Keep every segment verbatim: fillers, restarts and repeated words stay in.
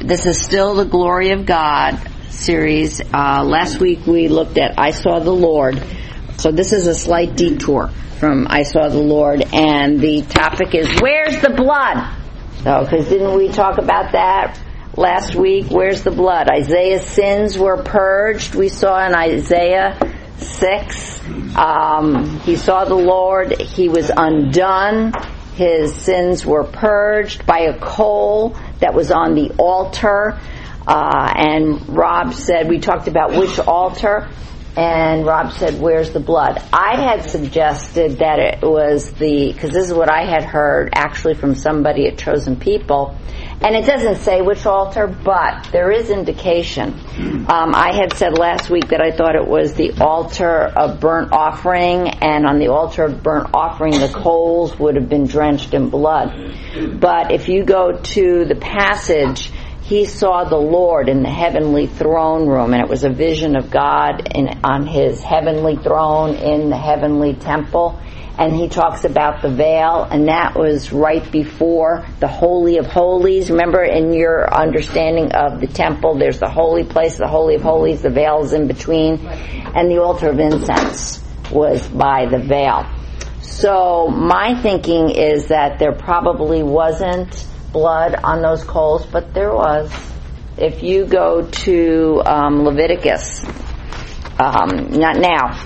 This is still the Glory of God series. Uh, last week we looked at I Saw the Lord. So this is a slight detour from I Saw the Lord, and the topic is, where's the blood? So, because didn't we talk about that last week? Where's the blood? Isaiah's sins were purged. We saw in Isaiah six. Um, he saw the Lord. He was undone. His sins were purged by a coal that was on the altar. Uh, and Rob said, we talked about which altar, and Rob said, where's the blood? I had suggested that it was the, because this is what I had heard actually from somebody at Chosen People, and it doesn't say which altar, but there is indication. Um, I had said last week that I thought it was the altar of burnt offering, and on the altar of burnt offering the coals would have been drenched in blood. But if you go to the passage, he saw the Lord in the heavenly throne room, and it was a vision of God in, on his heavenly throne in the heavenly temple. And he talks about the veil, and that was right before the Holy of Holies. Remember, in your understanding of the temple, there's the holy place, the Holy of Holies, the veil is in between, and the altar of incense was by the veil. So my thinking is that there probably wasn't blood on those coals, but there was. If you go to um, Leviticus, um, not now,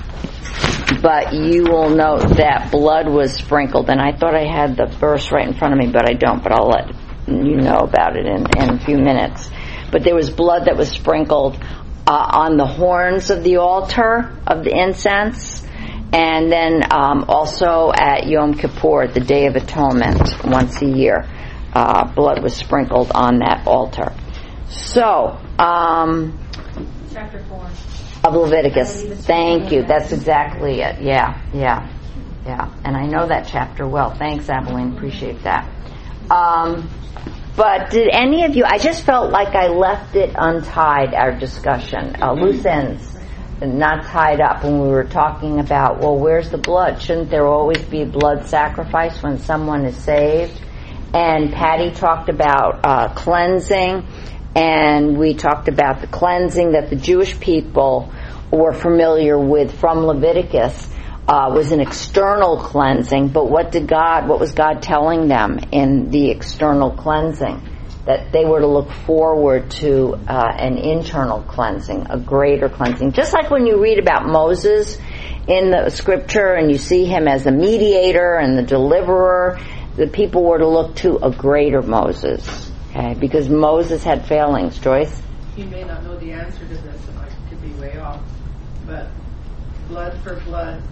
but you will note that blood was sprinkled, and I thought I had the verse right in front of me, but I don't, but I'll let you know about it in, in a few minutes. But there was blood that was sprinkled uh, on the horns of the altar of the incense, and then um, also at Yom Kippur, the Day of Atonement, once a year, uh, blood was sprinkled on that altar. So, um... Chapter four. Of Leviticus. Thank you. That's exactly it. Yeah, yeah, yeah. And I know that chapter well. Thanks, Abilene. Appreciate that. Um, but did any of you, I just felt like I left it untied, our discussion. Uh, loose ends, not tied up when we were talking about, well, where's the blood? Shouldn't there always be blood sacrifice when someone is saved? And Patty talked about uh, cleansing. And we talked about the cleansing that the Jewish people were familiar with from Leviticus uh, was an external cleansing. But what did God, what was God telling them in the external cleansing? That they were to look forward to uh, an internal cleansing, a greater cleansing. Just like when you read about Moses in the scripture and you see him as the mediator and the deliverer, the people were to look to a greater Moses. Okay, because Moses had failings. Joyce? You may not know the answer to this, and I could be way off, but blood for blood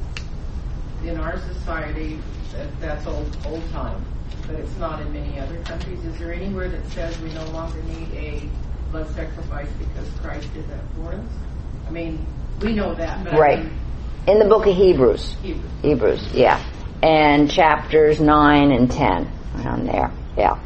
in our society, that, that's old old time, but it's not in many other countries. Is there anywhere that says we no longer need a blood sacrifice because Christ did that for us? I mean, we know that, but right. I mean, in the book of Hebrews. Hebrews. Hebrews, yeah. And chapters nine and ten, around there, yeah.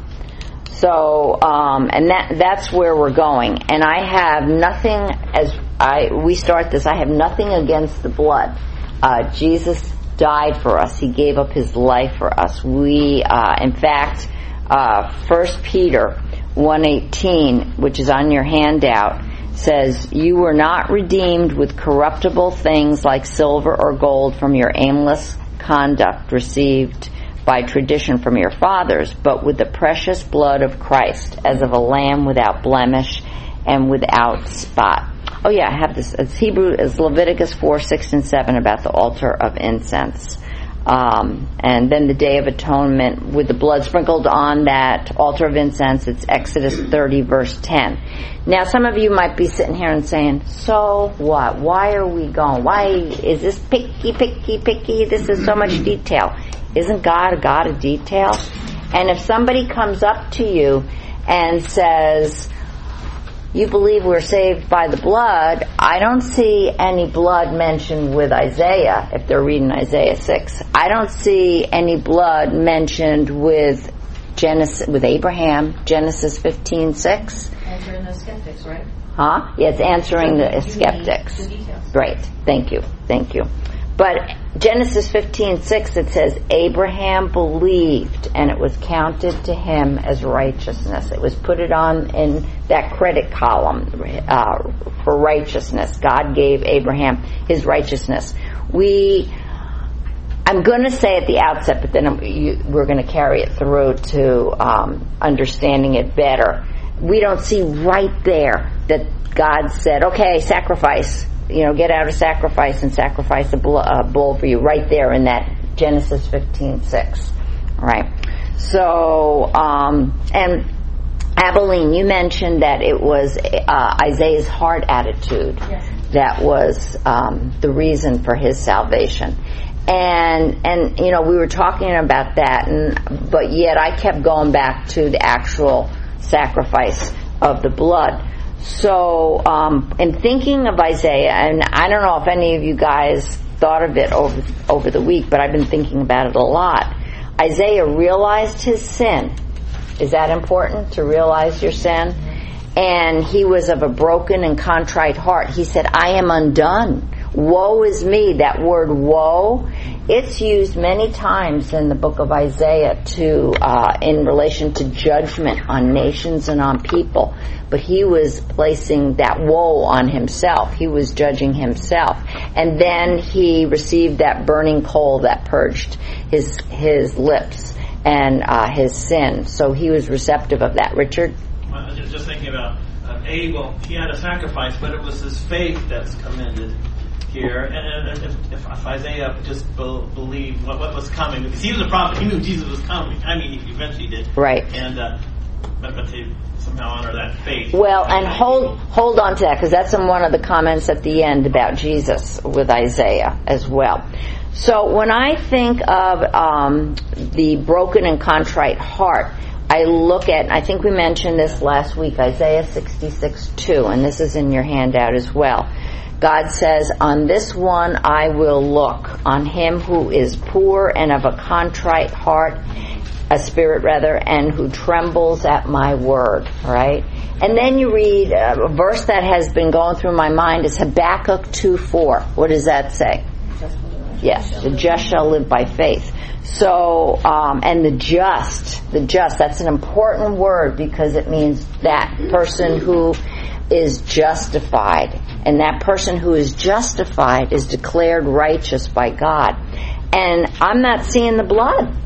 So, um, and that that's where we're going. And I have nothing, as I we start this, I have nothing against the blood. Uh, Jesus died for us. He gave up his life for us. We, uh, in fact, uh, First Peter one eighteen, which is on your handout, says, you were not redeemed with corruptible things like silver or gold from your aimless conduct received by tradition from your fathers, but with the precious blood of Christ, as of a lamb without blemish and without spot. Oh yeah, I have this. It's Hebrew, it's Leviticus four, six, and seven about the altar of incense. Um, and then the Day of Atonement with the blood sprinkled on that altar of incense. It's Exodus thirty, verse ten. Now, some of you might be sitting here and saying, so what? Why are we going? Why is this picky, picky, picky? This is so much detail. Isn't God a God of detail? And if somebody comes up to you and says, you believe we're saved by the blood, I don't see any blood mentioned with Isaiah, if they're reading Isaiah six. I don't see any blood mentioned with Genesis, with Abraham, Genesis fifteen six. Answering the skeptics, right? Huh? Yeah, it's answering the skeptics. The details. Right. Thank you. Thank you. But Genesis fifteen six, it says, Abraham believed, and it was counted to him as righteousness. It was put it on in that credit column uh, for righteousness. God gave Abraham his righteousness. We, I'm going to say at the outset, but then you, we're going to carry it through to um, understanding it better. We don't see right there that God said, okay, sacrifice. You know, get out a sacrifice and sacrifice a bull, uh, bull for you, right there in that Genesis fifteen six. All right. So, um, and Abilene, you mentioned that it was uh, Isaiah's heart attitude yes. that was um, the reason for his salvation. And, and, you know, we were talking about that, and but yet I kept going back to the actual sacrifice of the blood. So, um, in thinking of Isaiah, and I don't know if any of you guys thought of it over over the week, but I've been thinking about it a lot. Isaiah realized his sin. Is that important, to realize your sin? And he was of a broken and contrite heart. He said, I am undone. Woe is me. That word woe, it's used many times in the book of Isaiah to uh, in relation to judgment on nations and on people. But he was placing that woe on himself. He was judging himself. And then he received that burning coal that purged his his lips and uh, his sin. So he was receptive of that. Richard? Well, just, just thinking about uh, Abel, he had a sacrifice, but it was his faith that's commended here. And, and if, if Isaiah just be, believed what, what was coming, because he was a prophet, he knew Jesus was coming. I mean, he eventually did. Right. And uh, but, but to somehow honor that faith. Well, and hold hold on to that, because that's in one of the comments at the end about Jesus with Isaiah as well. So when I think of um, the broken and contrite heart, I look at, I think we mentioned this last week, Isaiah sixty-six two, and this is in your handout as well. God says, on this one I will look, on him who is poor and of a contrite heart, a spirit rather, and who trembles at my word, right? And then you read uh, a verse that has been going through my mind is Habakkuk two four. What does that say? Yes, the just shall live by faith. So, um, and the just, the just, that's an important word because it means that person who is justified. And that person who is justified is declared righteous by God. And I'm not seeing the blood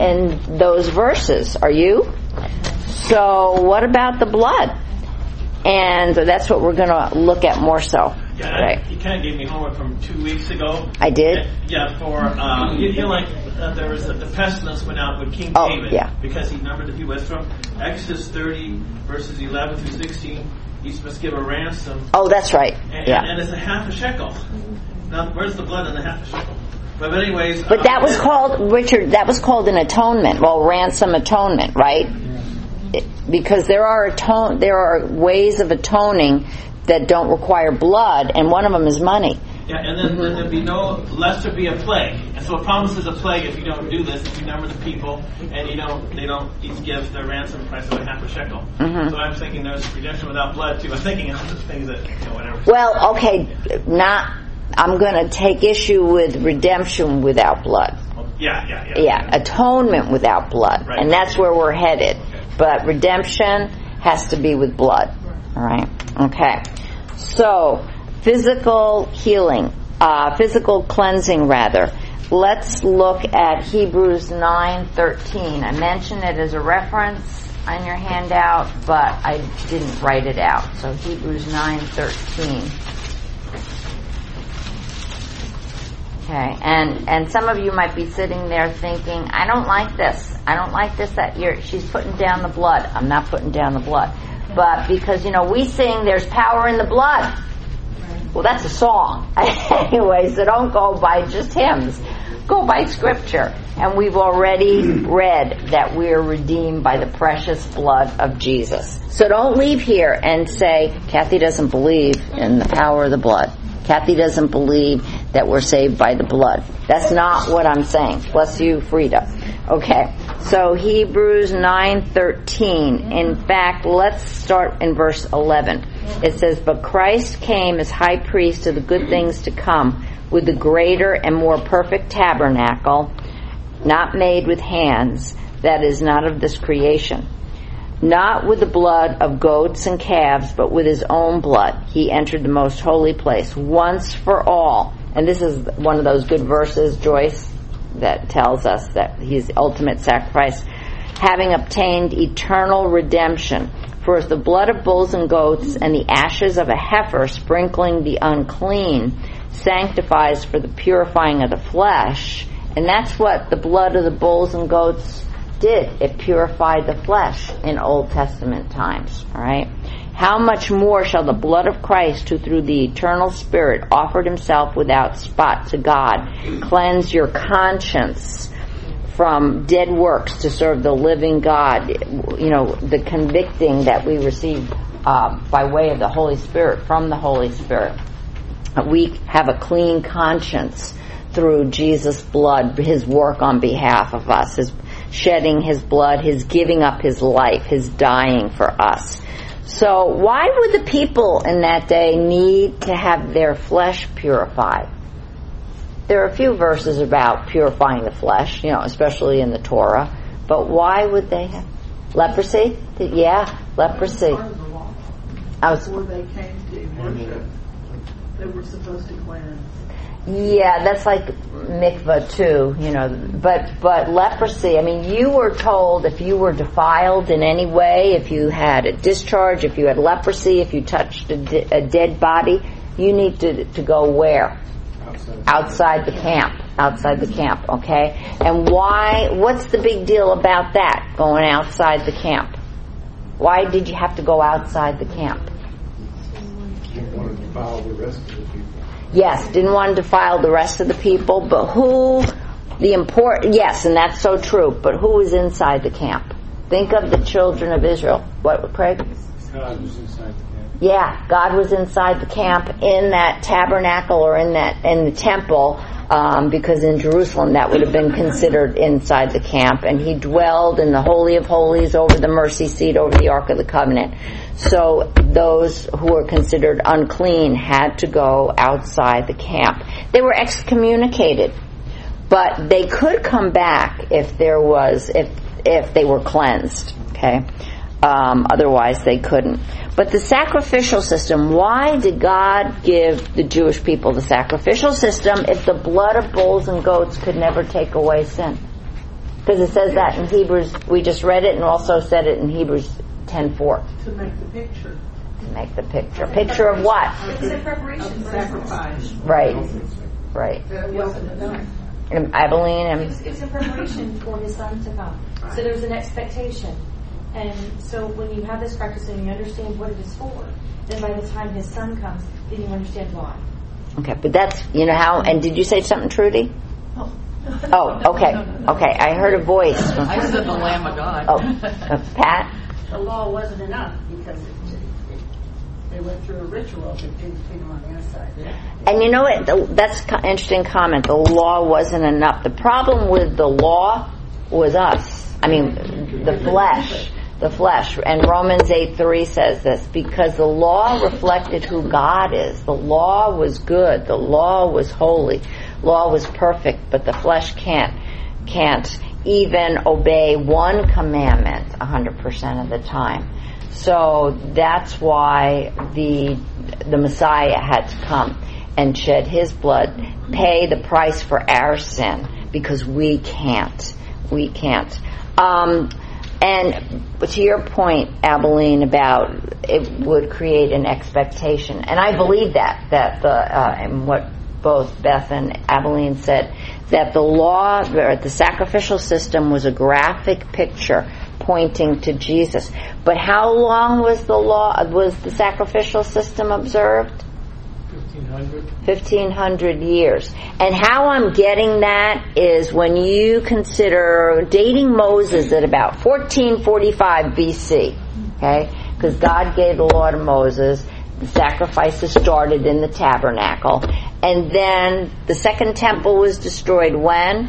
in those verses. Are you? So what about the blood? And that's what we're going to look at more so. Yeah, right. You kind of gave me homework from two weeks ago. I did? And, yeah, for, uh, you, you like, uh, there was, uh, the pestilence went out with King oh, David. Yeah. Because he numbered the people. It's from Exodus thirty, verses eleven through sixteen. Each must give a ransom. Oh, that's right. And, yeah. and, and it's a half a shekel. Now, where's the blood in the half a shekel? But, but anyways. But uh, that was called, Richard, that was called an atonement. Well, ransom atonement, right? It, because there are atone, there are ways of atoning that don't require blood, and one of them is money. Yeah, and then, mm-hmm. then there'd be no, lest there be a plague. And so it promises a plague if you don't do this, if you number the people, and you don't, they don't each give their ransom price of a half a shekel. Mm-hmm. So I'm thinking there's redemption without blood too. I'm thinking of the things that, you know, whatever. Well, okay, not, I'm going to take issue with redemption without blood. Well, yeah, yeah, yeah. Yeah, atonement without blood. Right. And that's where we're headed. Okay. But redemption has to be with blood. All right? Okay. So, physical healing, uh, physical cleansing rather. Let's look at Hebrews nine thirteen. I mentioned it as a reference on your handout, but I didn't write it out. So Hebrews nine thirteen. Okay, and and some of you might be sitting there thinking, I don't like this. I don't like this that you're, she's putting down the blood. I'm not putting down the blood. But because, you know, we sing there's power in the blood. Well, that's a song. Anyway, so don't go by just hymns. Go by Scripture. And we've already read that we're redeemed by the precious blood of Jesus. So don't leave here and say, Kathy doesn't believe in the power of the blood. Kathy doesn't believe that we're saved by the blood. That's not what I'm saying. Bless you, Frida. Okay, so Hebrews nine thirteen. In fact, let's start in verse eleven. It says, but Christ came as high priest of the good things to come, with the greater and more perfect tabernacle, not made with hands, that is not of this creation. Not with the blood of goats and calves, but with his own blood he entered the most holy place once for all. And this is one of those good verses, Joyce, that tells us that he's the ultimate sacrifice, having obtained eternal redemption. For as the blood of bulls and goats and the ashes of a heifer sprinkling the unclean sanctifies for the purifying of the flesh, and that's what the blood of the bulls and goats did. It purified the flesh in Old Testament times. All right. How much more shall the blood of Christ, who through the eternal Spirit offered himself without spot to God, cleanse your conscience from dead works to serve the living God? You know, the convicting that we receive uh, by way of the Holy Spirit, from the Holy Spirit. We have a clean conscience through Jesus' blood, his work on behalf of us, his shedding his blood, his giving up his life, his dying for us. So why would the people in that day need to have their flesh purified? There are a few verses about purifying the flesh, you know, especially in the Torah. But why would they have leprosy? Yeah, leprosy. I was, Before they came to worship, they were supposed to cleanse. Yeah, that's like mikvah too, you know. But but leprosy, I mean, you were told if you were defiled in any way, if you had a discharge, if you had leprosy, if you touched a, de- a dead body, you need to to go where? Outside. Outside the camp. Outside the camp, okay? And why, what's the big deal about that, going outside the camp? Why did you have to go outside the camp? You want to defile the rest of the people. Yes, didn't want to defile the rest of the people, but who, the important, yes, and that's so true, but who was inside the camp? Think of the children of Israel. What, Craig? God was inside the camp. Yeah, God was inside the camp in that tabernacle or in that, in the temple, um, because in Jerusalem that would have been considered inside the camp, and he dwelled in the Holy of Holies over the mercy seat, over the Ark of the Covenant. So those who were considered unclean had to go outside the camp. They were excommunicated, but they could come back if there was, if if they were cleansed. Okay, um, otherwise they couldn't. But the sacrificial system. Why did God give the Jewish people the sacrificial system if the blood of bulls and goats could never take away sin? Because it says that in Hebrews. We just read it, and also said it in Hebrews ten four. To make the picture. To make the picture. Picture of what? It was a preparation Of for sacrifice. Right. Right. That wasn't enough. And Abilene It and was, it was a preparation for his son to come. So there's an expectation. And so when you have this practice and you understand what it is for, then by the time his son comes, then you understand why. okay, but that's, you know how, and did you say something, Trudy? Oh, Oh, okay, okay, I heard a voice. I said the Lamb of God. Oh, uh, Pat? The law wasn't enough because it, it, they went through a ritual that didn't feed them on the inside. And you know what, the, that's an interesting comment, the law wasn't enough. The problem with the law was us. I mean, the flesh. The flesh. And Romans eight three says this, because the law reflected who God is. The law was good. The law was holy. Law was perfect, but the flesh can't can't even obey one commandment one hundred percent of the time. So that's why the the Messiah had to come and shed his blood, pay the price for our sin, because we can't. We can't. Um, and to your point, Abilene, about it would create an expectation, and I believe that that the uh, and what both Beth and Abilene said, that the law, or the sacrificial system, was a graphic picture pointing to Jesus. But how long was the law, was the sacrificial system observed? fifteen hundred. fifteen hundred years. And how I'm getting that is when you consider dating Moses at about fourteen forty-five B C. Okay? Because God gave the law to Moses. The sacrifices started in the tabernacle. And then the second temple was destroyed when?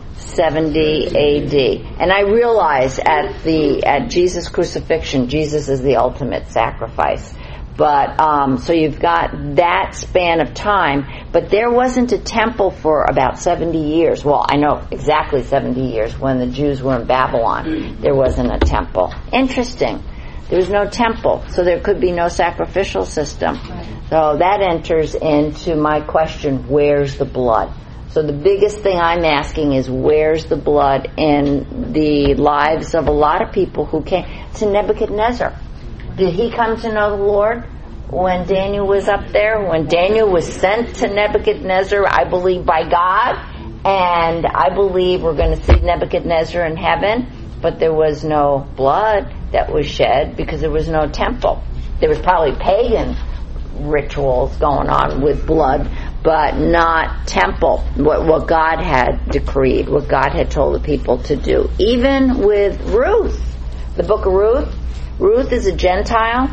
seventy A D. And I realize at the at Jesus' crucifixion, Jesus is the ultimate sacrifice. But um, so you've got that span of time, but there wasn't a temple for about seventy years. Well, I know exactly seventy years when the Jews were in Babylon. There wasn't a temple. Interesting. There was no temple, so there could be no sacrificial system. So that enters into my question, where's the blood? So the biggest thing I'm asking is, where's the blood in the lives of a lot of people who came to Nebuchadnezzar? Did he come to know the Lord when Daniel was up there? When Daniel was sent to Nebuchadnezzar, I believe by God, and I believe we're going to see Nebuchadnezzar in heaven, but there was no blood that was shed because there was no temple. There was probably pagan rituals going on with blood, but not temple, what, what God had decreed, what God had told the people to do. Even with Ruth, the book of Ruth, Ruth is a Gentile,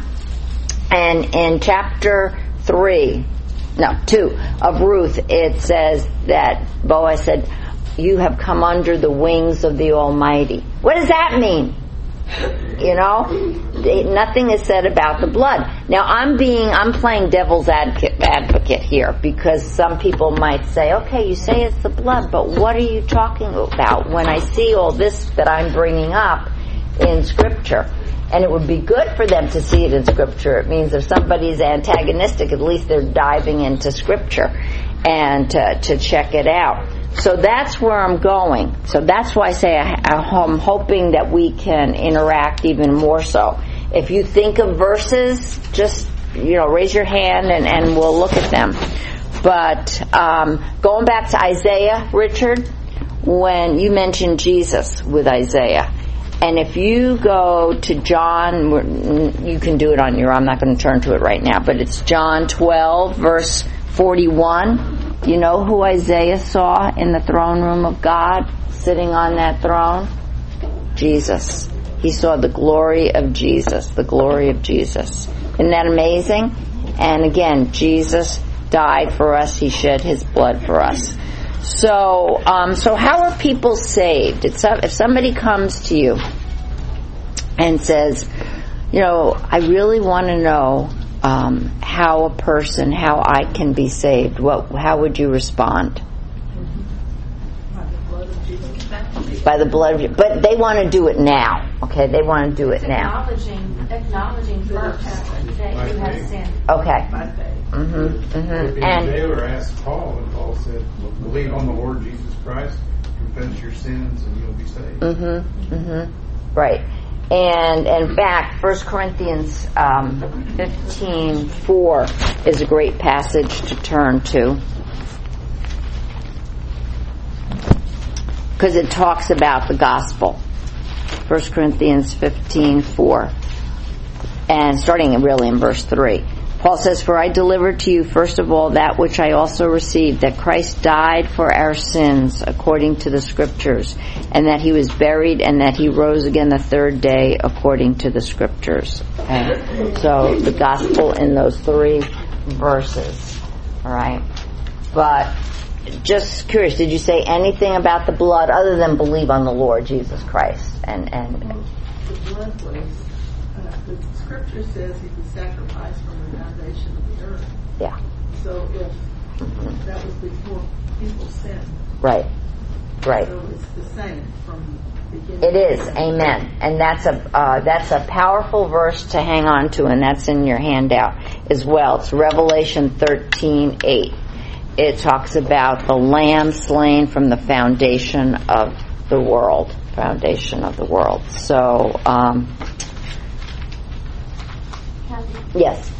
and in chapter three, no, two of Ruth, it says that Boaz said, you have come under the wings of the Almighty. What does that mean? You know, nothing is said about the blood. Now I'm being, I'm playing devil's advocate, advocate here, because some people might say, okay, you say it's the blood, but what are you talking about when I see all this that I'm bringing up in Scripture? And it would be good for them to see it in Scripture. It means if somebody's antagonistic, at least they're diving into Scripture and to, to check it out. So that's where I'm going. So that's why I say I, I'm hoping that we can interact even more so. If you think of verses, just, you know, raise your hand and, and we'll look at them. But um, going back to Isaiah, Richard, when you mentioned Jesus with Isaiah, and if you go to John, you can do it on your own. I'm not going to turn to it right now, but it's John twelve, verse forty-one. You know who Isaiah saw in the throne room of God, sitting on that throne? Jesus. He saw the glory of Jesus, the glory of Jesus. Isn't that amazing? And again, Jesus died for us. He shed His blood for us. So, um, so how are people saved? It's, if somebody comes to you and says, you know, I really want to know um, how a person, how I can be saved, what, how would you respond? By the blood of Jesus. But they want to do it now. Okay, they want to do it now. Acknowledging, acknowledging first that you have sinned. Okay. By faith. Mm-hmm, mm-hmm. The And jailer asked Paul, and Paul said, believe on the Lord Jesus Christ, confess your sins, and you'll be saved. Mm-hmm, mm-hmm. Right. And in fact, First Corinthians um, fifteen four is a great passage to turn to, because it talks about the gospel. First Corinthians fifteen four, and starting really in verse three. Paul says, for I delivered to you first of all that which I also received, that Christ died for our sins according to the Scriptures, and that He was buried, and that He rose again the third day according to the Scriptures. Okay? So the gospel in those three verses. All right. But just curious, did you say anything about the blood other than believe on the Lord Jesus Christ? And and Well, the blood was, uh, the Scripture says He's a sacrifice from the foundation of the earth. yeah. So if mm-hmm. that was before people sinned. Right. Right. So it's the same from the beginning. It is, amen. And that's a uh, that's a powerful verse to hang on to, and that's in your handout as well. It's Revelation thirteen eight. It talks about the Lamb slain from the foundation of the world, foundation of the world. So, um, yes.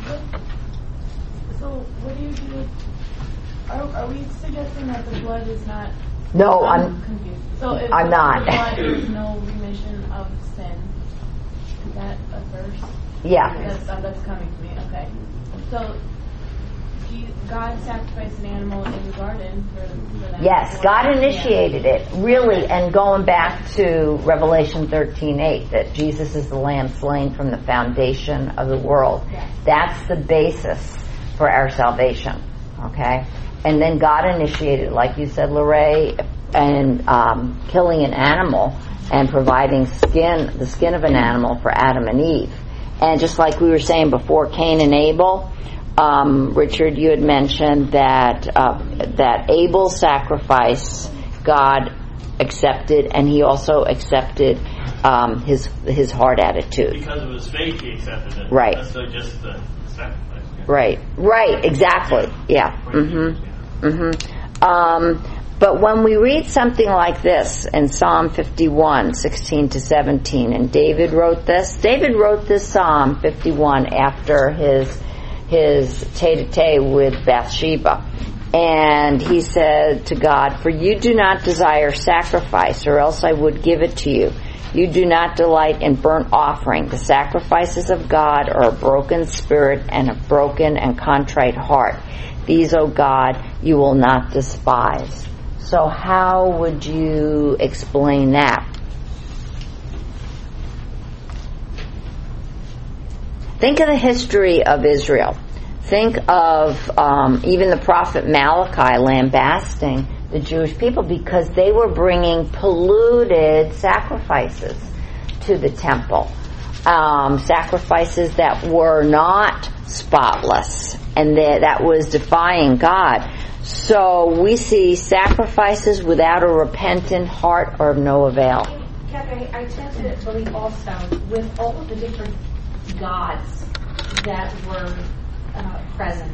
So, what do you do? Are, are we suggesting that the blood is not? No, I'm, I'm confused. So, if I'm the not. blood is no remission of sin, is that a verse? Yeah. That's, uh, that's coming to me. Okay. So, God sacrificed an animal in the garden for, for that. Yes, God initiated it, really, and going back to Revelation thirteen eight, that Jesus is the Lamb slain from the foundation of the world. Yes. That's the basis for our salvation, okay? And then God initiated, like you said, Lorraine, and um, killing an animal and providing skin, the skin of an animal for Adam and Eve. And just like we were saying before, Cain and Abel, um, Richard, you had mentioned that uh, that Abel's sacrifice God accepted, and he also accepted um, his his heart attitude. Because of his faith, he accepted it. Right. That's so just the sacrifice. Yeah. Right. Right. Exactly. Yeah. Mm-hmm. Mm-hmm. Um, but when we read something like this in Psalm fifty-one, sixteen to seventeen, and David wrote this. David wrote this Psalm fifty-one after his his tete-a-tete with Bathsheba. And he said to God, "For you do not desire sacrifice, or else I would give it to you. You do not delight in burnt offering. The sacrifices of God are a broken spirit and a broken and contrite heart. These, O God, you will not despise." So how would you explain that? Think of the history of Israel. Think of um, even the prophet Malachi lambasting the Jewish people because they were bringing polluted sacrifices to the temple. Um, sacrifices that were not spotless, and that, that was defying God. So we see sacrifices without a repentant heart are of no avail. Kathy, I tend to believe also with all of the different gods that were uh, present,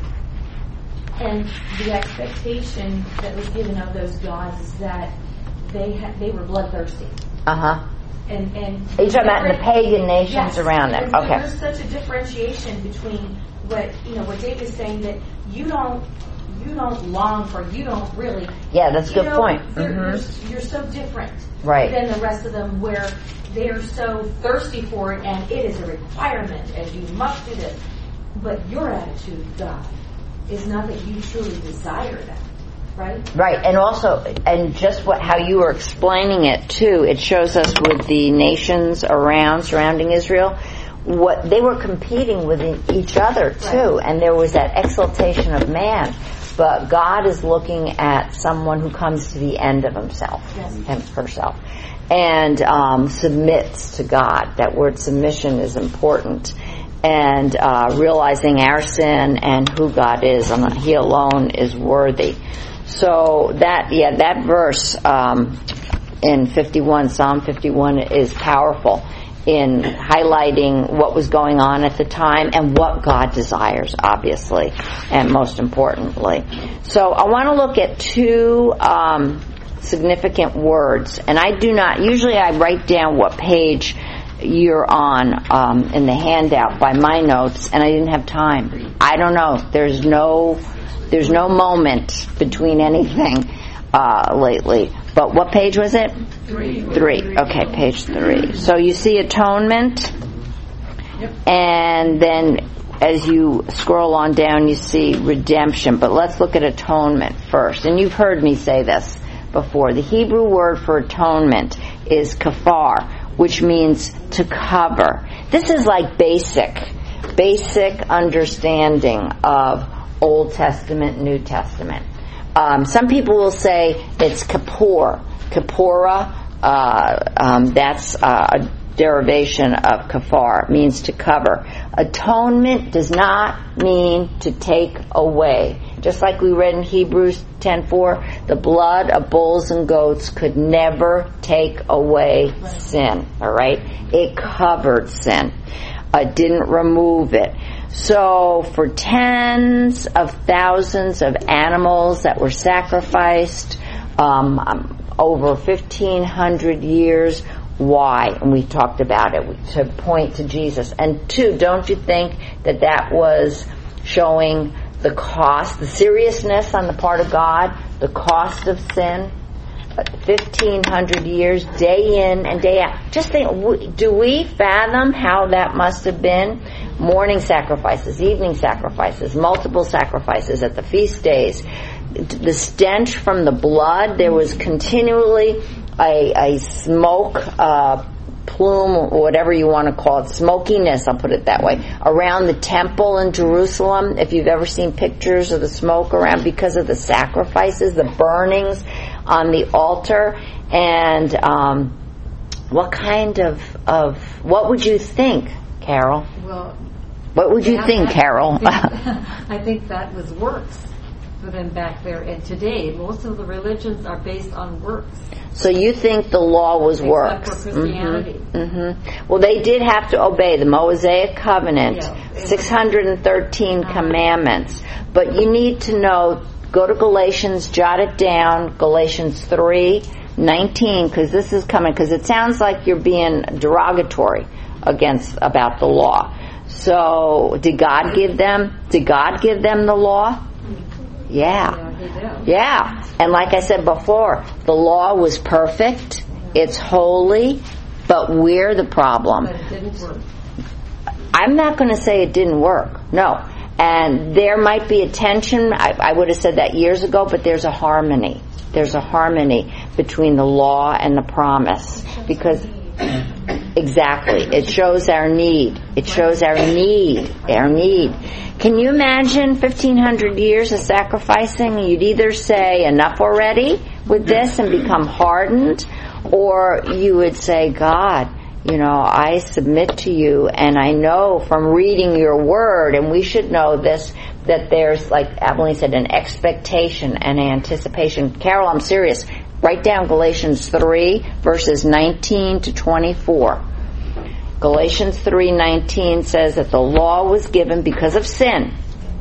and the expectation that was given of those gods is that they ha- they were bloodthirsty. Uh huh. And and Are you talking about the pagan nations yes, around them? and Okay. There's such a differentiation between what you know what Dave is saying, that you don't you don't long for, you don't really. Yeah, that's a you good know, point. You're, Mm-hmm. you're, you're so different Right. than the rest of them, where they are so thirsty for it, and it is a requirement, and you must do this. But your attitude, God, is not that you truly desire that, right? Right, and also, and just what how you were explaining it too, it shows us with the nations around surrounding Israel, what they were competing with each other too, right. And there was that exaltation of man. But God is looking at someone who comes to the end of himself, yes. and herself, and um, submits to God. That word submission is important. And uh, realizing our sin and who God is, and He alone is worthy. So that, yeah, that verse um, in fifty-one, Psalm fifty-one, is powerful in highlighting what was going on at the time and what God desires, obviously, and most importantly. So I want to look at two um, significant words, and I do not, usually I write down what page you're on um, in the handout by my notes, and I didn't have time. I don't know. There's no, there's no moment between anything uh, lately. But what page was it? Three. Three. Okay, page three. So you see atonement, yep. And then as you scroll on down, you see redemption. But let's look at atonement first. And you've heard me say this before. The Hebrew word for atonement is kafar, which means to cover. This is like basic, basic understanding of Old Testament, New Testament. Um, some people will say it's kapor, kapora. Uh, um, that's uh, a derivation of kafar, means to cover. Atonement does not mean to take away. Just like we read in Hebrews ten four, the blood of bulls and goats could never take away sin. All right, it covered sin. It didn't remove it. So for tens of thousands of animals that were sacrificed um, um, over fifteen hundred years, why? And we talked about it, to point to Jesus. And two, don't you think that that was showing the cost, the seriousness on the part of God, the cost of sin? fifteen hundred years, day in and day out. Just think, do we fathom how that must have been? Morning sacrifices, evening sacrifices, multiple sacrifices at the feast days. The stench from the blood, there was continually a, a smoke uh, plume, or whatever you want to call it, smokiness, I'll put it that way, around the temple in Jerusalem. If you've ever seen pictures of the smoke around, because of the sacrifices, the burnings on the altar. And um, what kind of, of, what would you think, Carol? Well, What would you yeah, think, that- Carol? I think, I think that was works for them back there. And today, most of the religions are based on works. So you think the law was Except works? for Christianity. hmm Well, they did have to obey the Mosaic Covenant, Yeah. six hundred thirteen Uh-huh. commandments. But you need to know, go to Galatians, jot it down, Galatians three nineteen, because this is coming, because it sounds like you're being derogatory against, about the law. So, did God give them, did God give them the law? Yeah. Yeah, he did. Yeah. And like I said before, the law was perfect, it's holy, but we're the problem. But it didn't work. I'm not going to say it didn't work. No. And there might be a tension. I, I would have said that years ago, but there's a harmony. There's a harmony between the law and the promise. Because, exactly, it shows our need. It shows our need. Our need. Can you imagine fifteen hundred years of sacrificing? You'd either say, enough already with this and become hardened, or you would say, God, you know, I submit to you, and I know from reading your word, and we should know this, that there's, like Abilene said, an expectation and anticipation. Carol, I'm serious. Write down Galatians three, verses nineteen to twenty-four. Galatians three nineteen says that the law was given because of sin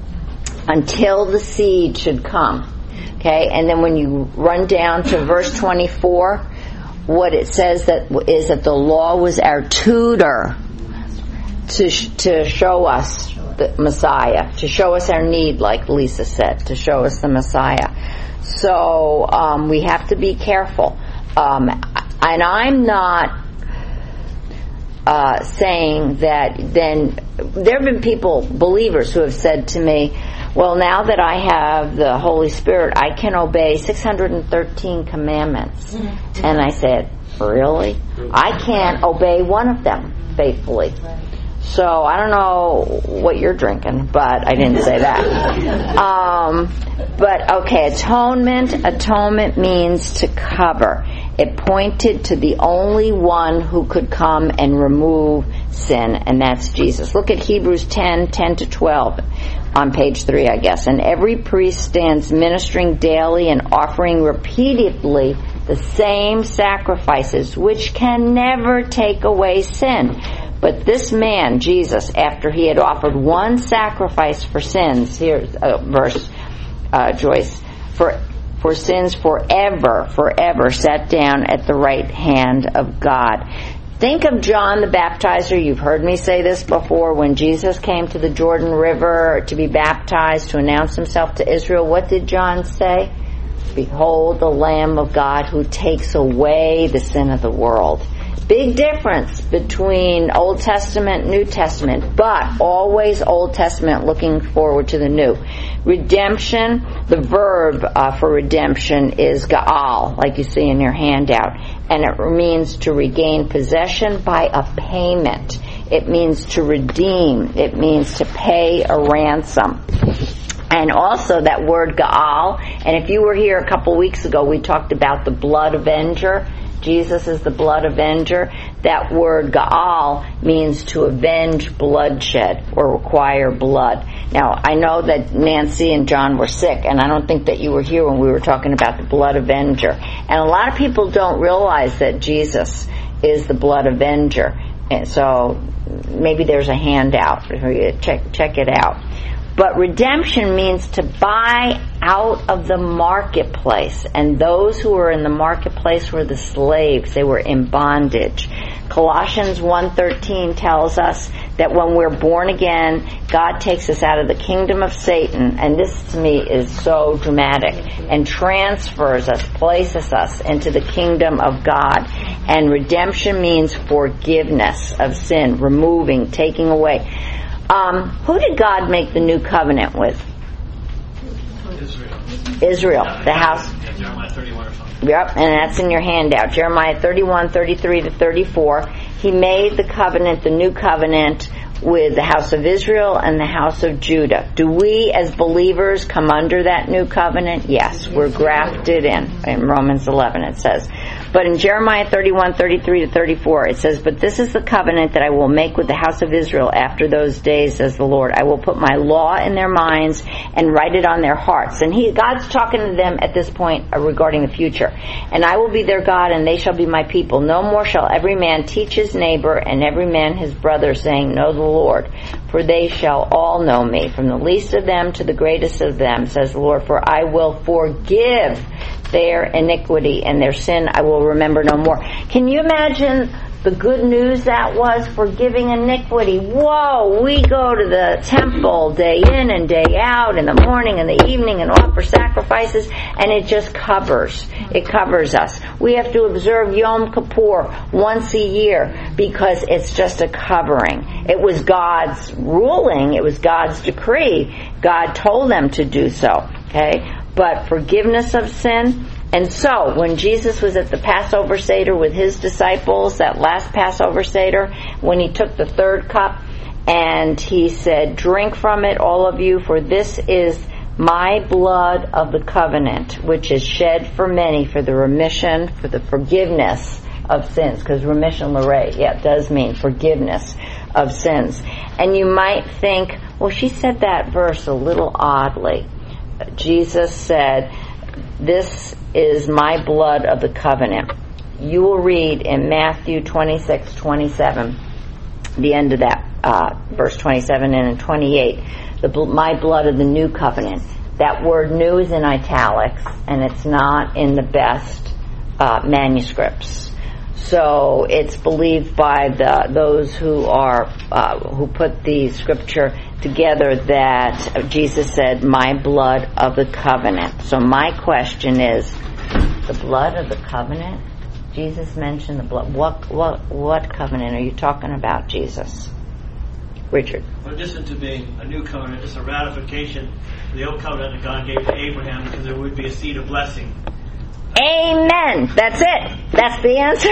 until the seed should come. Okay, and then when you run down to verse twenty-four, what it says that is that the law was our tutor to sh- to show us the Messiah, to show us our need, like Lisa said, to show us the Messiah. So um, we have to be careful. Um, and I'm not uh, saying that then, there have been people, believers, who have said to me, well, now that I have the Holy Spirit, I can obey six hundred thirteen commandments. Mm-hmm. And I said, really? I can't obey one of them faithfully. So I don't know what you're drinking, but I didn't say that. Um, but okay, atonement. Atonement means to cover. It pointed to the only one who could come and remove sin, and that's Jesus. Look at Hebrews ten, ten to twelve on page three, I guess. And every priest stands ministering daily and offering repeatedly the same sacrifices, which can never take away sin. But this man, Jesus, after he had offered one sacrifice for sins, here's a verse, uh, Joyce, for for sins forever, forever, sat down at the right hand of God. Think of John the Baptizer. You've heard me say this before. When Jesus came to the Jordan River to be baptized, to announce himself to Israel, what did John say? Behold the Lamb of God who takes away the sin of the world. Big difference between Old Testament and New Testament, but always Old Testament looking forward to the New. Redemption, the verb uh, for redemption is ga'al, like you see in your handout, and it means to regain possession by a payment. It means to redeem. It means to pay a ransom. And also that word ga'al, and if you were here a couple weeks ago, we talked about the blood avenger. Jesus is the blood avenger. That word ga'al means to avenge bloodshed or require blood. Now, I know that Nancy and John were sick, and I don't think that you were here when we were talking about the blood avenger. And a lot of people don't realize that Jesus is the blood avenger. And so maybe there's a handout. Check, check it out. But redemption means to buy out of the marketplace. And those who were in the marketplace were the slaves. They were in bondage. Colossians one thirteen tells us that when we're born again, God takes us out of the kingdom of Satan, and this to me is so dramatic, and transfers us, places us into the kingdom of God. And redemption means forgiveness of sin, removing, taking away. Um, who did God make the new covenant with? Israel. Israel, Yeah, the house. Yeah, Jeremiah thirty-one or something. Yep, and that's in your handout. Jeremiah thirty-one, thirty-three to thirty-four. He made the covenant, the new covenant, with the house of Israel and the house of Judah. Do we as believers come under that new covenant? Yes, we're grafted in. In Romans eleven it says. But in Jeremiah thirty-one, thirty-three to thirty-four, it says, "But this is the covenant that I will make with the house of Israel after those days, says the Lord. I will put my law in their minds and write it on their hearts." And he, God's talking to them at this point regarding the future. "And I will be their God, and they shall be my people. No more shall every man teach his neighbor and every man his brother, saying, Know the Lord. For they shall all know me, from the least of them to the greatest of them, says the Lord. For I will forgive their iniquity, and their sin I will remember no more." Can you imagine the good news that was? Forgiving iniquity. Whoa, we go to the temple day in and day out, in the morning and the evening, and offer sacrifices, and it just covers. It covers us. We have to observe Yom Kippur once a year because it's just a covering. It was God's ruling. It was God's decree. God told them to do so. Okay? But forgiveness of sin. And so, when Jesus was at the Passover Seder with his disciples, that last Passover Seder, when he took the third cup and he said, "Drink from it, all of you, for this is my blood of the covenant, which is shed for many for the remission, for the forgiveness of sins." Because remission, Lorraine, yeah, it does mean forgiveness of sins. And you might think, well, she said that verse a little oddly. Jesus said, "This is my blood of the covenant." You will read in Matthew twenty-six, twenty-seven, the end of that, uh, verse twenty-seven and in twenty-eight, the, my blood of the new covenant. That word "new" is in italics, and it's not in the best uh, manuscripts. So it's believed by the those who are uh, who put the scripture together that Jesus said, "My blood of the covenant." So my question is, the blood of the covenant? Jesus mentioned the blood. What what what covenant are you talking about, Jesus? Richard. Well, just to being a new covenant, just a ratification of the old covenant that God gave to Abraham, because there would be a seed of blessing. Amen. That's it. That's the answer.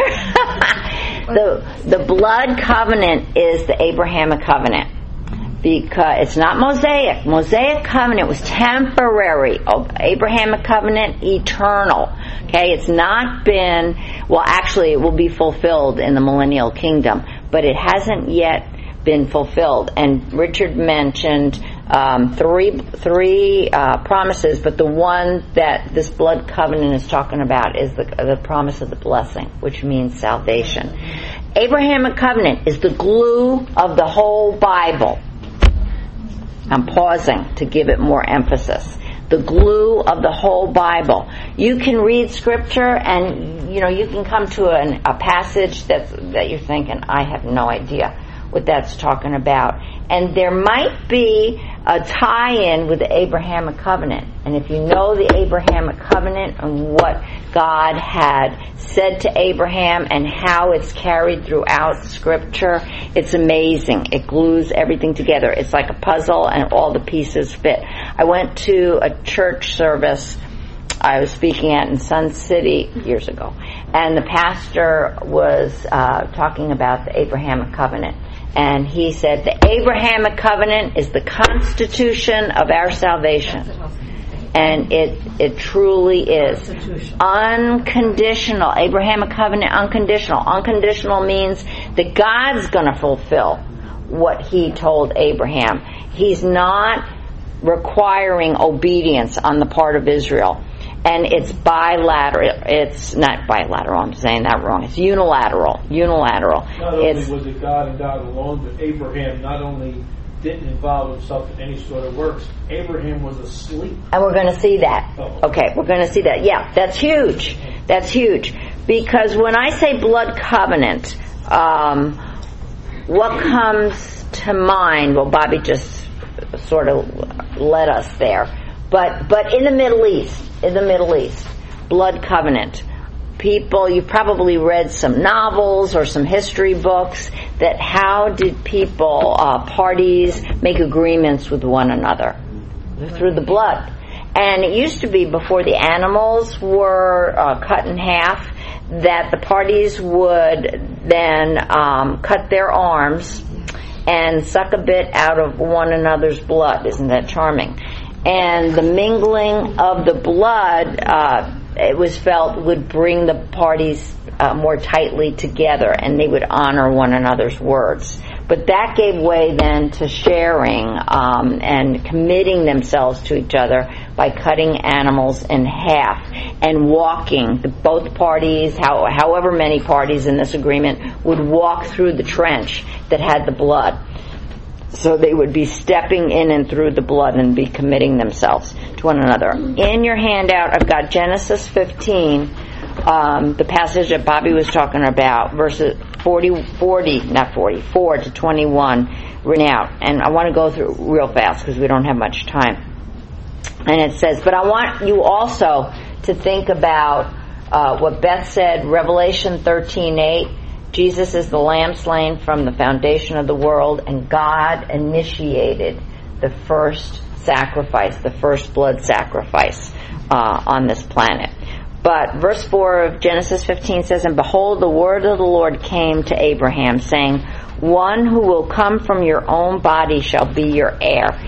the the blood covenant is the Abrahamic covenant. Because it's not Mosaic. Mosaic covenant was temporary. Oh, Abrahamic covenant, eternal. Okay, it's not been, well, actually it will be fulfilled in the millennial kingdom, but it hasn't yet been fulfilled. And Richard mentioned um, three three uh, promises, but the one that this blood covenant is talking about is the, the promise of the blessing, which means salvation. Abrahamic covenant is the glue of the whole Bible. I'm pausing to give it more emphasis. The glue of the whole Bible. You can read scripture and, you know, you can come to an, a passage that's, that you're thinking, I have no idea what that's talking about. And there might be a tie-in with the Abrahamic covenant. And if you know the Abrahamic covenant and what God had said to Abraham and how it's carried throughout Scripture, it's amazing. It glues everything together. It's like a puzzle and all the pieces fit. I went to a church service I was speaking at in Sun City years ago, and the pastor was uh, talking about the Abrahamic covenant. And he said the Abrahamic covenant is the constitution of our salvation. And it it truly is. Unconditional. Abrahamic covenant, unconditional. Unconditional means that God's going to fulfill what he told Abraham. He's not requiring obedience on the part of Israel. And it's bilateral. It's not bilateral. I'm saying that wrong. It's unilateral. Unilateral. Not only it's, was it God and God alone, but Abraham not only didn't involve himself in any sort of works, Abraham was asleep. And we're going to see that. Oh. Okay, we're going to see that. Yeah, that's huge. That's huge. Because when I say blood covenant, um, what comes to mind? Well, Bobby just sort of led us there. But but in the Middle East, in the Middle East, blood covenant. People, you've probably read some novels or some history books that how did people, uh, parties, make agreements with one another? Through the blood. And it used to be before the animals were uh, cut in half that the parties would then um, cut their arms and suck a bit out of one another's blood. Isn't that charming? And the mingling of the blood uh, it was felt would bring the parties uh, more tightly together, and they would honor one another's words. But that gave way then to sharing um, and committing themselves to each other by cutting animals in half and walking. The, both parties, how, however many parties in this agreement, would walk through the trench that had the blood. So they would be stepping in and through the blood and be committing themselves to one another. In your handout, I've got Genesis fifteen, um, the passage that Bobby was talking about, verses forty, forty, not forty, four to twenty-one, written out. And I want to go through real fast because we don't have much time. And it says, but I want you also to think about uh, what Beth said, Revelation thirteen eight. Jesus is the lamb slain from the foundation of the world, and God initiated the first sacrifice, the first blood sacrifice uh, on this planet. But verse four of Genesis fifteen says, and behold, the word of the Lord came to Abraham, saying, one who will come from your own body shall be your heir.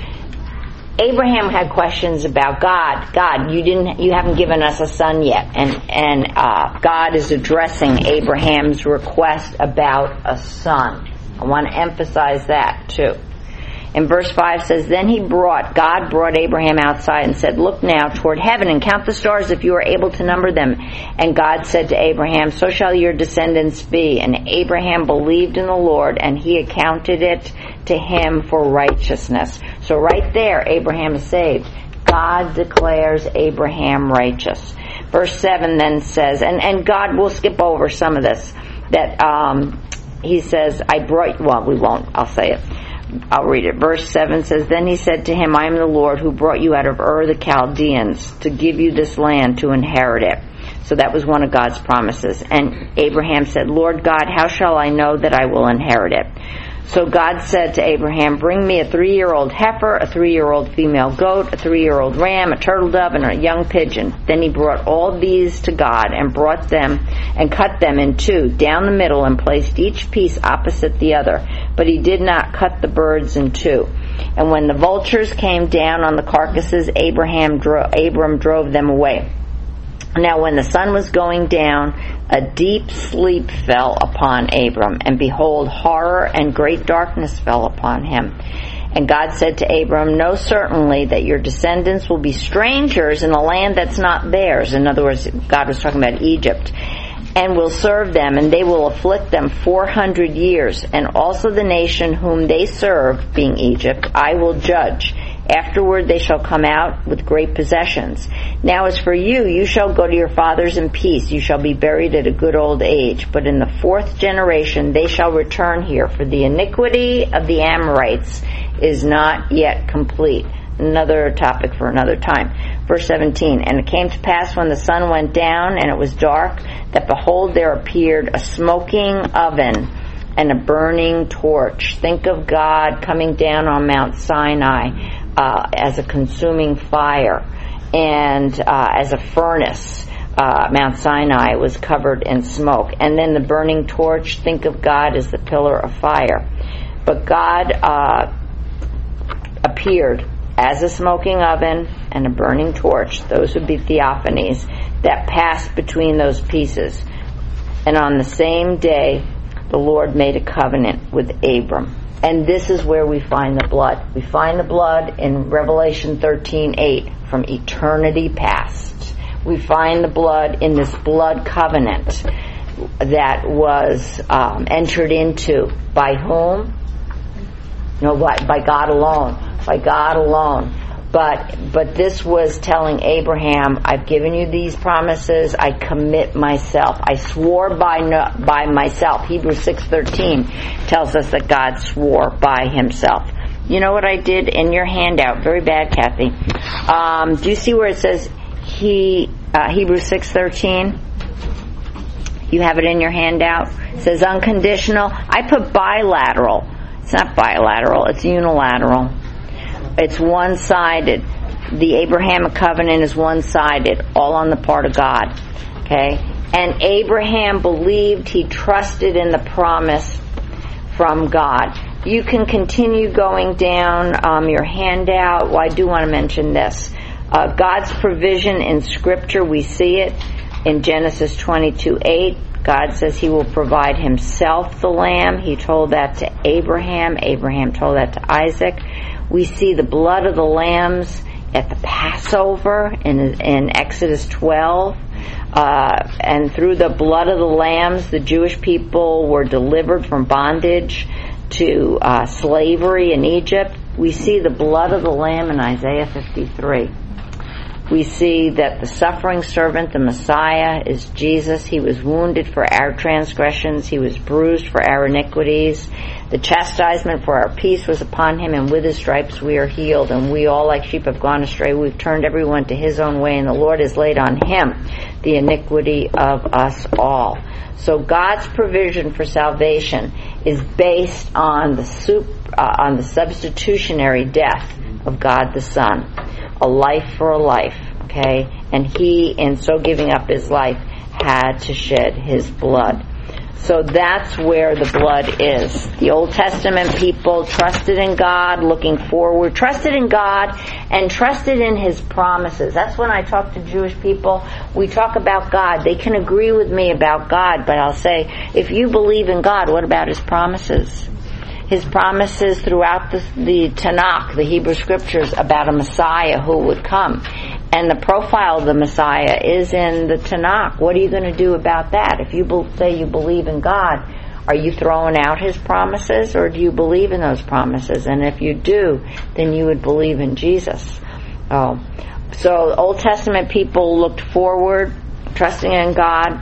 Abraham had questions about God. God, you didn't, you haven't given us a son yet, and and uh, God is addressing Abraham's request about a son. I want to emphasize that too. And verse five says, then he brought, God brought Abraham outside and said, look now toward heaven and count the stars if you are able to number them. And God said to Abraham, so shall your descendants be. And Abraham believed in the Lord, and he accounted it to him for righteousness. So right there, Abraham is saved. God declares Abraham righteous. Verse seven then says, and, and God, we'll skip over some of this, that um, he says, I brought, well, we won't, I'll say it. I'll read it. Verse seven says, then he said to him, I am the Lord who brought you out of Ur the Chaldeans to give you this land to inherit it. So that was one of God's promises. And Abraham said, Lord God, how shall I know that I will inherit it? So God said to Abraham, bring me a three-year-old heifer, a three-year-old female goat, a three-year-old ram, a turtle dove, and a young pigeon. Then he brought all these to God and brought them and cut them in two down the middle and placed each piece opposite the other. But he did not cut the birds in two. And when the vultures came down on the carcasses, Abraham dro- Abram drove them away. Now when the sun was going down, a deep sleep fell upon Abram, and behold, horror and great darkness fell upon him. And God said to Abram, know certainly that your descendants will be strangers in a land that's not theirs. In other words, God was talking about Egypt. And will serve them, and they will afflict them four hundred years. And also the nation whom they serve, being Egypt, I will judge. Afterward they shall come out with great possessions. Now as for you, you shall go to your fathers in peace. You shall be buried at a good old age. But in the fourth generation they shall return here, for the iniquity of the Amorites is not yet complete. Another topic for another time. Verse seventeen, and it came to pass when the sun went down and it was dark, that behold, there appeared a smoking oven and a burning torch. Think of God coming down on Mount Sinai uh, as a consuming fire and uh, as a furnace. Uh, Mount Sinai was covered in smoke. And then the burning torch, think of God as the pillar of fire. But God uh, appeared as a smoking oven and a burning torch. Those would be theophanies that passed between those pieces. And on the same day, the Lord made a covenant with Abram. And this is where we find the blood. We find the blood in Revelation thirteen eight, from eternity past. We find the blood in this blood covenant that was um, entered into by whom? No, by, by God alone. By God alone. But but this was telling Abraham, I've given you these promises, I commit myself. I swore by no, by myself. Hebrews six thirteen tells us that God swore by himself. You know what I did in your handout? Very bad, Kathy. Um, do you see where it says he uh, Hebrews six thirteen? You have it in your handout. It says unconditional. I put bilateral. It's not bilateral, it's unilateral. It's one-sided. The Abrahamic covenant is one-sided, all on the part of God. Okay? And Abraham believed, he trusted in the promise from God. You can continue going down um, your handout. Well, I do want to mention this. Uh, God's provision in Scripture, we see it in Genesis twenty-two eight. God says He will provide Himself the lamb. He told that to Abraham. Abraham told that to Isaac. We see the blood of the lambs at the Passover in, in Exodus twelve. Uh, and through the blood of the lambs, the Jewish people were delivered from bondage to uh, slavery in Egypt. We see the blood of the lamb in Isaiah fifty-three. We see that the suffering servant, the Messiah, is Jesus. He was wounded for our transgressions. He was bruised for our iniquities. The chastisement for our peace was upon Him, and with His stripes we are healed. And we all like sheep have gone astray. We've turned everyone to his own way, and the Lord has laid on Him the iniquity of us all. So God's provision for salvation is based on the sup- uh, on the substitutionary death of God the Son. A life for a life, okay? And He, in so giving up His life, had to shed His blood. So that's where the blood is. The Old Testament people trusted in God, looking forward, trusted in God, and trusted in His promises. That's when I talk to Jewish people, we talk about God. They can agree with me about God, but I'll say, if you believe in God, what about His promises? His promises throughout the, the Tanakh, the Hebrew Scriptures, about a Messiah who would come. And the profile of the Messiah is in the Tanakh. What are you going to do about that? If you be- say you believe in God, are you throwing out His promises, or do you believe in those promises? And if you do, then you would believe in Jesus. Oh. So Old Testament people looked forward, trusting in God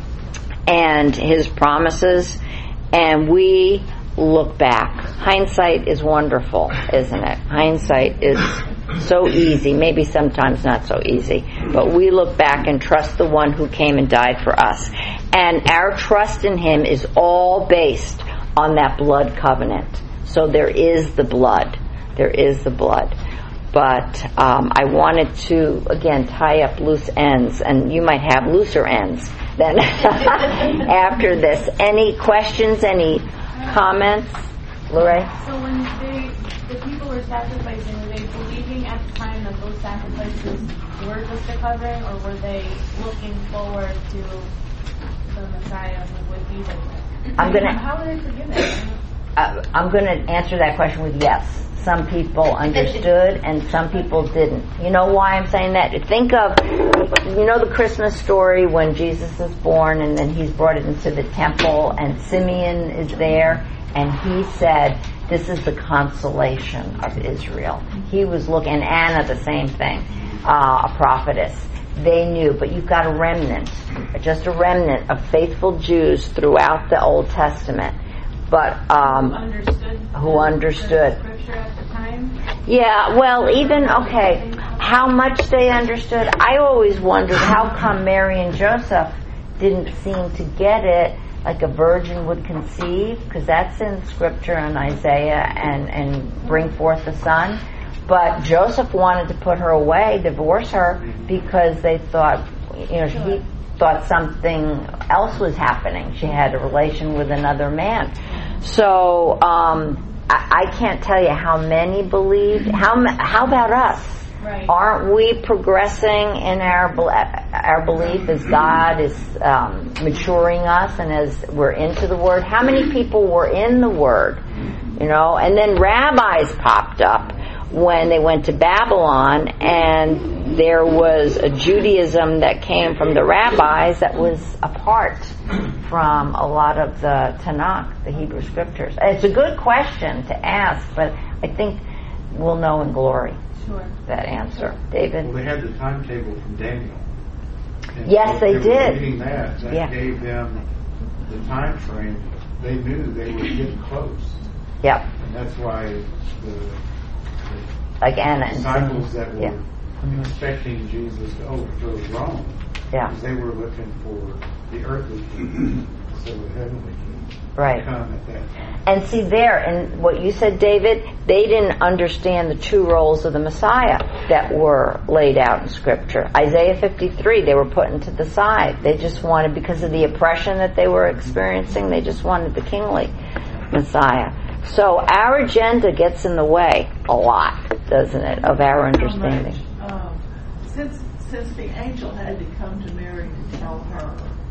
and His promises, and we look back. Hindsight is wonderful, isn't it? Hindsight is so easy, maybe sometimes not so easy, but we look back and trust the one who came and died for us. And our trust in Him is all based on that blood covenant. So there is the blood. There is the blood. But um, I wanted to, again, tie up loose ends, and you might have looser ends then after this. Any questions, any comments? Lorraine? So when they, the people were sacrificing, were they believing at the time that those sacrifices were just a covering, or were they looking forward to the Messiah who would be with them? I'm gonna. How were they forgiven? Uh, I'm going to answer that question with yes. Some people understood and some people didn't. You know why I'm saying that? Think of, you know the Christmas story when Jesus is born and then He's brought into the temple and Simeon is there and he said, this is the consolation of Israel. He was looking, and Anna the same thing, uh, a prophetess. They knew, but you've got a remnant, just a remnant of faithful Jews throughout the Old Testament. But um, who understood, who understood. The scripture at the time? Yeah, well, even, okay, how much they understood. I always wondered how come Mary and Joseph didn't seem to get it like a virgin would conceive, because that's in Scripture in Isaiah, and, and bring forth the son. But Joseph wanted to put her away, divorce her, because they thought, you know, he thought something else was happening. She had a relation with another man. So um, I, I can't tell you how many believed. How how about us? Right. Aren't we progressing in our our belief as God is um, maturing us and as we're into the Word? How many people were in the Word? You know, and then rabbis popped up when they went to Babylon, and there was a Judaism that came from the rabbis that was apart from a lot of the Tanakh, the Hebrew Scriptures. It's a good question to ask, but I think we'll know in glory. Sure. That answer. David? Well, they had the timetable from Daniel. And yes, so they, they did. Were reading that. That yeah. gave them the time frame. They knew they were getting close. Yep. And that's why the, the like Anna disciples that were yeah. expecting Jesus to overthrow Rome, yeah. because they were looking for the earthly king, so the heavenly king right. come at that time. And see there, and what you said, David, they didn't understand the two roles of the Messiah that were laid out in Scripture. Isaiah fifty-three, they were put to the side. They just wanted, because of the oppression that they were experiencing, they just wanted the kingly Messiah. So our agenda gets in the way a lot, doesn't it, of our understanding. Oh, since since the angel had to come to Mary to tell her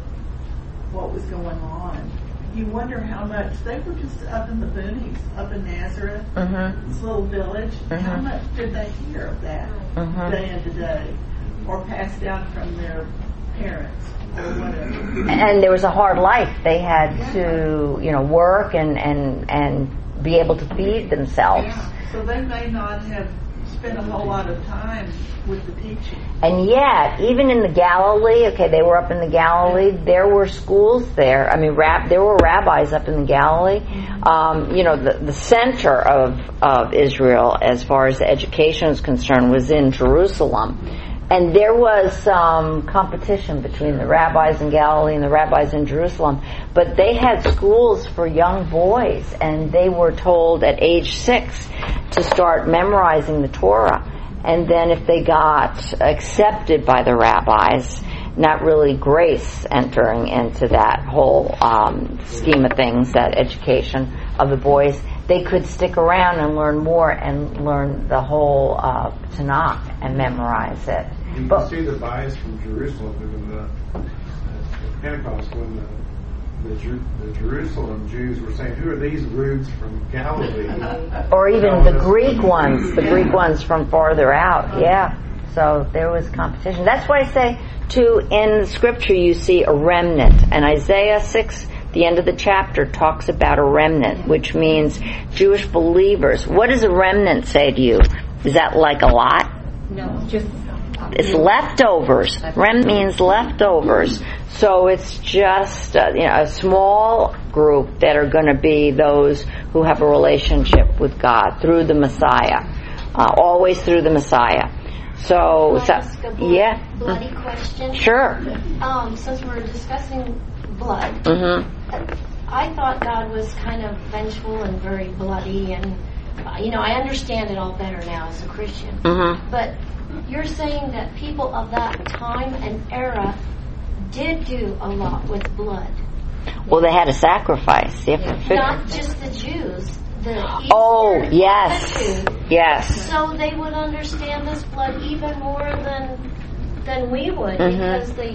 what was going on, you wonder how much they were just up in the boonies, up in Nazareth, Mm-hmm. this little village. How Mhm. much did they hear of that Mhm. day into day, or passed down from their parents or whatever? And there was a hard life. They had to, you know, work and and and be able to feed themselves. Yeah. So they may not have spent a whole lot of time with the teaching. And yet, even in the Galilee, okay, they were up in the Galilee. There were schools there. I mean, rab- there were rabbis up in the Galilee. Um, you know, the, the center of of Israel, as far as education is concerned, was in Jerusalem. And there was some competition between the rabbis in Galilee and the rabbis in Jerusalem. But they had schools for young boys, and they were told at age six to start memorizing the Torah. And then if they got accepted by the rabbis, not really grace entering into that whole um, scheme of things, that education of the boys, they could stick around and learn more and learn the whole uh, Tanakh and memorize it. You But- can see the bias from Jerusalem in the, uh, Pentecost when the, the, Jer- the Jerusalem Jews were saying, "Who are these rubes from Galilee?" Or even the Greek ones, the Greek ones from farther out, yeah. So there was competition. That's why I say, too, in the scripture you see a remnant. And Isaiah six, the end of the chapter, talks about a remnant, which means Jewish believers. What does a remnant say to you? Is that like a lot? No, just It's leftovers. Rem means leftovers. So it's just uh, you know, a small group that are going to be those who have a relationship with God through the Messiah, uh, always through the Messiah. So, Can I so ask a blood, yeah, bloody question? sure. Um, since we're discussing blood, Mm-hmm. I thought God was kind of vengeful and very bloody, and uh, you know, I understand it all better now as a Christian. Mm-hmm. But you're saying that people of that time and era did do a lot with blood. Well, they had a sacrifice. You have to figure. Not just the Jews. The Eastern Oh, yes, attitude. yes. So they would understand this blood even more than than we would, Mhm. because they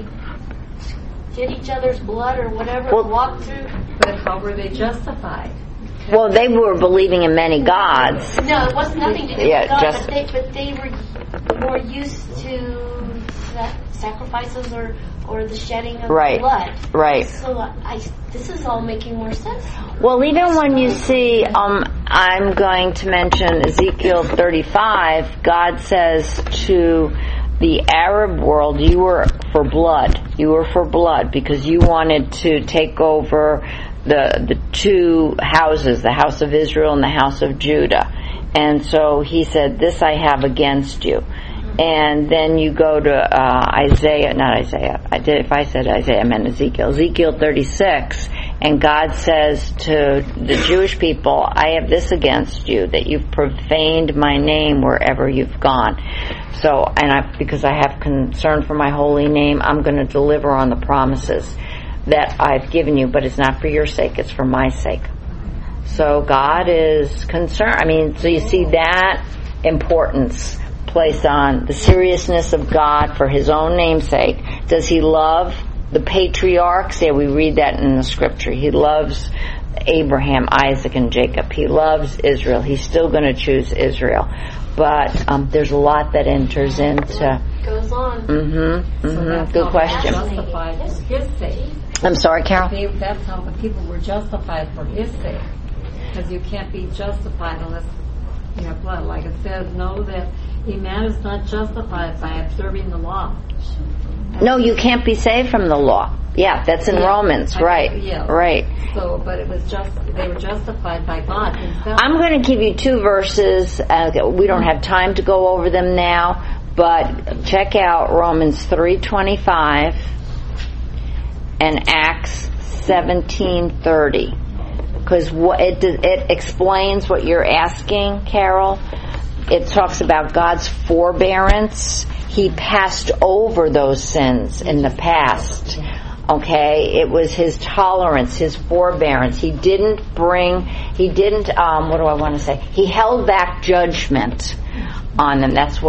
did each other's blood or whatever, Well- walked through. but how were they justified? Well, they were believing in many gods. No, it wasn't nothing to do Yeah, with God, just- but they but they were more used to sa- sacrifices or or the shedding of Right. blood. Right. So I, this is all making more sense. Well, even when you see, um, I'm going to mention Ezekiel thirty-five, God says to the Arab world, you were for blood. You were for blood because you wanted to take over the the two houses, the house of Israel and the house of Judah. And so he said, this I have against you. And then you go to uh, Isaiah, not Isaiah, I did, if I said Isaiah, I meant Ezekiel. Ezekiel thirty-six, and God says to the Jewish people, I have this against you, that you've profaned my name wherever you've gone. So, and I, because I have concern for my holy name, I'm going to deliver on the promises that I've given you, but it's not for your sake, it's for my sake. So God is concerned. I mean, so you see that importance placed on the seriousness of God for His own name's sake. Does He love the patriarchs? Yeah, we read that in the scripture. He loves Abraham, Isaac, and Jacob. He loves Israel. He's still going to choose Israel. But um, there's a lot that enters into... Goes on. Mm-hmm. So Mm-hmm. that's Good how question. they were justified for His sake. I'm sorry, Carol? They, that's how the people were justified for His sake. Because you can't be justified unless you have blood. Like it says, know that a man is not justified by observing the law. No, you can't be saved from the law. Yeah, that's in Yeah. Romans, I- right? yeah. Right. So, but it was just, they were justified by God Himself. I'm going to give you two verses. Uh, we don't have time to go over them now, but check out Romans three twenty-five and Acts seventeen thirty, because it it explains what you're asking, Carol. It talks about God's forbearance. He passed over those sins in the past. Okay, it was His tolerance, His forbearance. He didn't bring, He didn't, um, what do I want to say? He held back judgment on them. That's what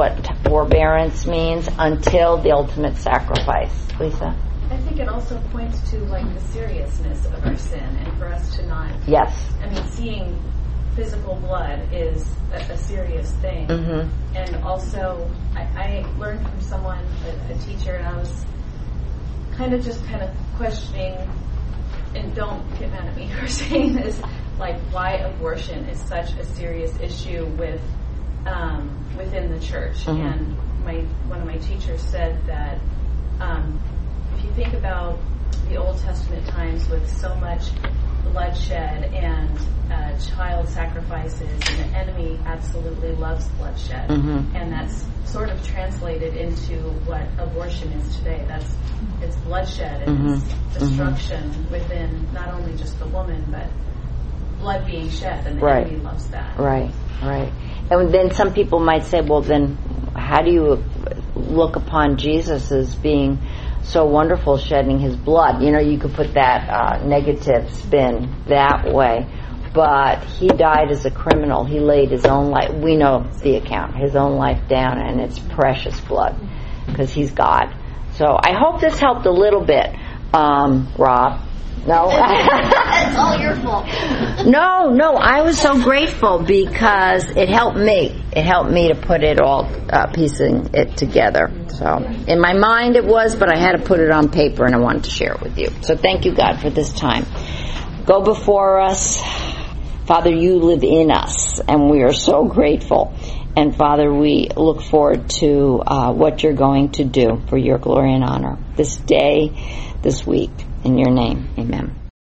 forbearance means until the ultimate sacrifice. Lisa? I think it also points to like the seriousness of our sin, and for us to not. Yes. I mean, seeing physical blood is a, a serious thing, mm-hmm. and also I, I learned from someone, a, a teacher, and I was kind of just kind of questioning, and don't get mad at me for saying this, like why abortion is such a serious issue with um, within the church. Mm-hmm. And my one of my teachers said that um, if you think about the Old Testament times with so much bloodshed and uh, child sacrifices, and the enemy absolutely loves bloodshed, mm-hmm. and that's sort of translated into what abortion is today. That's it's bloodshed and mm-hmm. it's destruction mm-hmm. within not only just the woman, but blood being shed, and the right. enemy loves that. Right, right. And then some people might say, well, then how do you look upon Jesus as being so wonderful, shedding his blood? You know, you could put that uh, negative spin that way. But he died as a criminal. He laid his own life, we know the account, his own life down, and it's precious blood because he's God. So I hope this helped a little bit, um, Rob. No? It's all your fault. No, no, I was so grateful because it helped me. It helped me to put it all, uh, piecing it together. So in my mind it was, but I had to put it on paper and I wanted to share it with you. So thank you, God, for this time. Go before us. Father, you live in us, and we are so grateful. And Father, we look forward to uh, what you're going to do for your glory and honor this day, this week. In your name, amen.